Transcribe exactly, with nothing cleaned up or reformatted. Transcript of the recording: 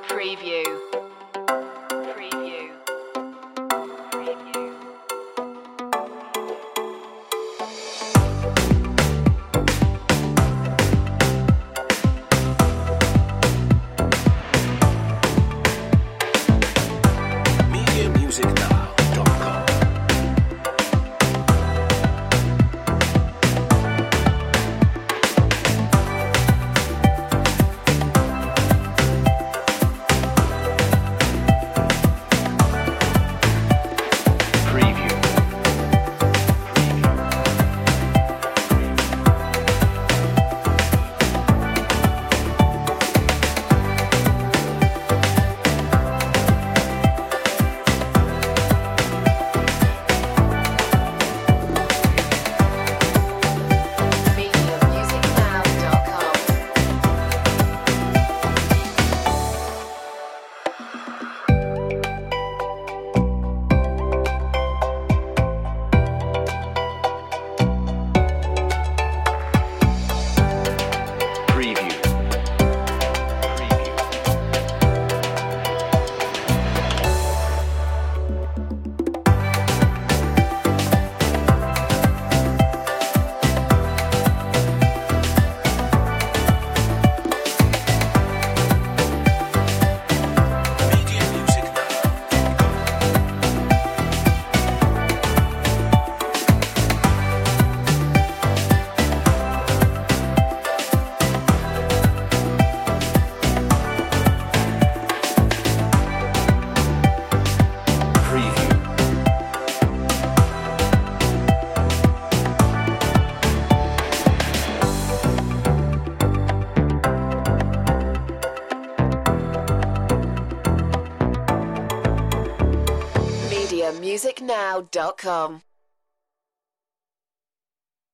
Preview. Preview. Preview. media music now dot com. media music now dot com. Preview. Preview. media music now. Preview. media music now dot com.